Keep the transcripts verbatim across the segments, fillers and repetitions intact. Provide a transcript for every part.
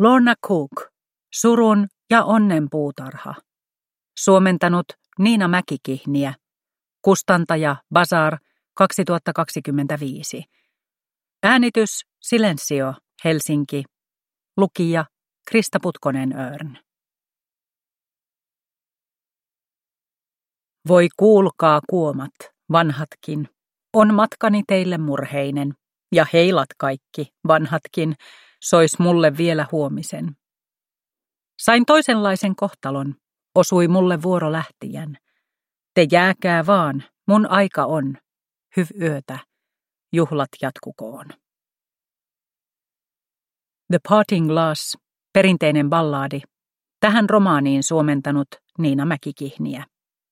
Lorna Cook, Surun ja onnen puutarha. Suomentanut Niina Mäkikihniä. Kustantaja Bazar kaksituhattakaksikymmentäviisi. Äänitys Silensio, Helsinki. Lukija Krista Putkonen-Örn. Voi kuulkaa kuomat, vanhatkin, on matkani teille murheinen, ja heilat kaikki, vanhatkin, sois mulle vielä huomisen. Sain toisenlaisen kohtalon, osui mulle vuoro lähtijän. Te jääkää vaan, mun aika on, hyv yötä, juhlat jatkukoon. The Parting Glass, perinteinen ballaadi, tähän romaaniin suomentanut Niina Mäkikihniä.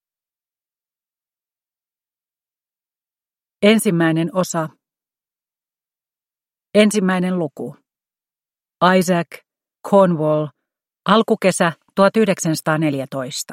Ensimmäinen osa. Ensimmäinen luku. Isaac Cornwall, alkukesä tuhatyhdeksänsataaneljätoista.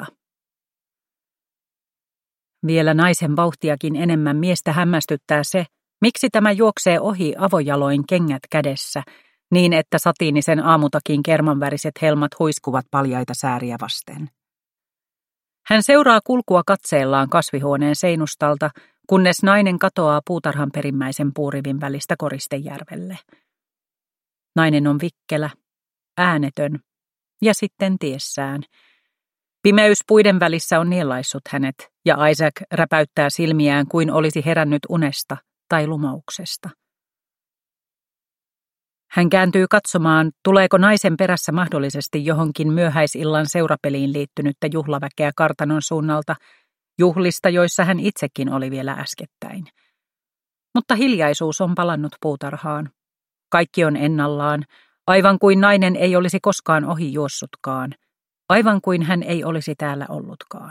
Vielä naisen vauhtiakin enemmän miestä hämmästyttää se, miksi tämä juoksee ohi avojaloin kengät kädessä, niin että satiinisen aamutakin kermanväriset helmat huiskuvat paljaita sääriä vasten. Hän seuraa kulkua katseellaan kasvihuoneen seinustalta, kunnes nainen katoaa puutarhan perimmäisen puurivin välistä Koristejärvelle. Nainen on vikkelä, äänetön ja sitten tiessään. Pimeys puiden välissä on nielaissut hänet, ja Isaac räpäyttää silmiään kuin olisi herännyt unesta tai lumouksesta. Hän kääntyy katsomaan, tuleeko naisen perässä mahdollisesti johonkin myöhäisillan seurapeliin liittynyttä juhlaväkeä kartanon suunnalta, juhlista, joissa hän itsekin oli vielä äskettäin. Mutta hiljaisuus on palannut puutarhaan. Kaikki on ennallaan, aivan kuin nainen ei olisi koskaan ohi juossutkaan, aivan kuin hän ei olisi täällä ollutkaan.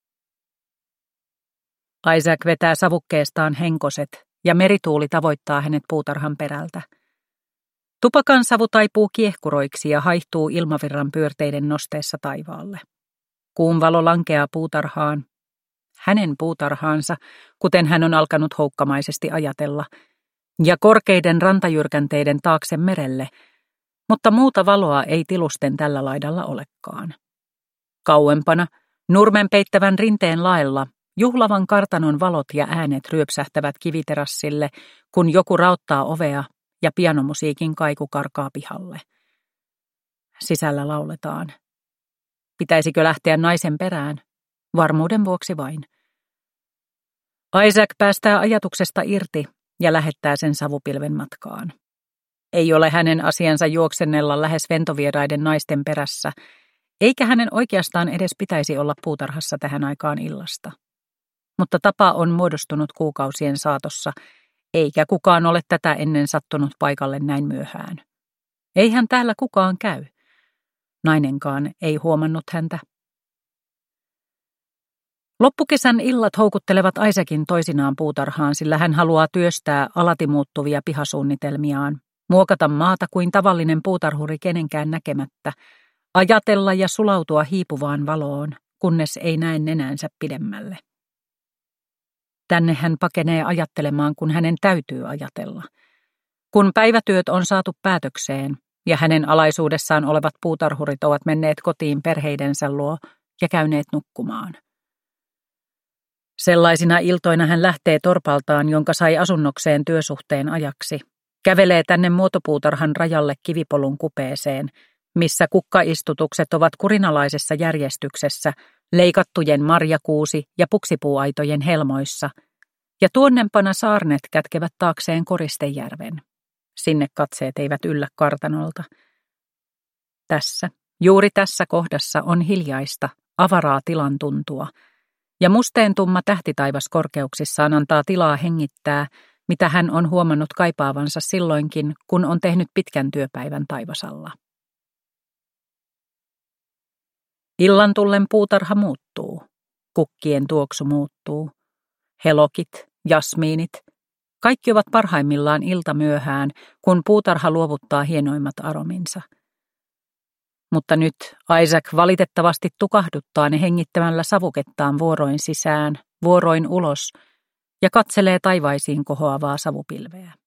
Isaac vetää savukkeestaan henkoset, ja merituuli tavoittaa hänet puutarhan perältä. Tupakan savu taipuu kiehkuroiksi ja haihtuu ilmavirran pyörteiden nosteessa taivaalle. Kuun valo lankeaa puutarhaan, hänen puutarhaansa, kuten hän on alkanut houkkamaisesti ajatella, ja korkeiden rantajyrkänteiden taakse merelle, mutta muuta valoa ei tilusten tällä laidalla olekaan. Kauempana, nurmen peittävän rinteen laella, juhlavan kartanon valot ja äänet ryöpsähtävät kiviterassille, kun joku raottaa ovea ja pianomusiikin kaiku karkaa pihalle. Sisällä lauletaan. Pitäisikö lähteä naisen perään? Varmuuden vuoksi vain. Isaac päästää ajatuksesta irti ja lähettää sen savupilven matkaan. Ei ole hänen asiansa juoksennella lähes ventovieraiden naisten perässä, eikä hänen oikeastaan edes pitäisi olla puutarhassa tähän aikaan illasta. Mutta tapa on muodostunut kuukausien saatossa, eikä kukaan ole tätä ennen sattunut paikalle näin myöhään. Eihän täällä kukaan käy. Nainenkaan ei huomannut häntä. Loppukesän illat houkuttelevat Isaacin toisinaan puutarhaan, sillä hän haluaa työstää alati muuttuvia pihasuunnitelmiaan, muokata maata kuin tavallinen puutarhuri kenenkään näkemättä, ajatella ja sulautua hiipuvaan valoon, kunnes ei näe nenänsä pidemmälle. Tänne hän pakenee ajattelemaan, kun hänen täytyy ajatella. Kun päivätyöt on saatu päätökseen ja hänen alaisuudessaan olevat puutarhurit ovat menneet kotiin perheidensä luo ja käyneet nukkumaan. Sellaisina iltoina hän lähtee torpaltaan, jonka sai asunnokseen työsuhteen ajaksi, kävelee tänne muotopuutarhan rajalle kivipolun kupeeseen, missä kukkaistutukset ovat kurinalaisessa järjestyksessä, leikattujen marjakuusi- ja puksipuuaitojen helmoissa, ja tuonnempana saarnet kätkevät taakseen Koristejärven. Sinne katseet eivät yllä kartanolta. Tässä, juuri tässä kohdassa on hiljaista, avaraa tilan tuntua, ja musteentumma tähtitaivas korkeuksissaan antaa tilaa hengittää, mitä hän on huomannut kaipaavansa silloinkin, kun on tehnyt pitkän työpäivän taivasalla. Illan tullen puutarha muuttuu, kukkien tuoksu muuttuu, helokit, jasmiinit, kaikki ovat parhaimmillaan iltamyöhään, kun puutarha luovuttaa hienoimmat arominsa. Mutta nyt Isaac valitettavasti tukahduttaa ne hengittämällä savukettaan vuoroin sisään, vuoroin ulos ja katselee taivaisiin kohoavaa savupilveä.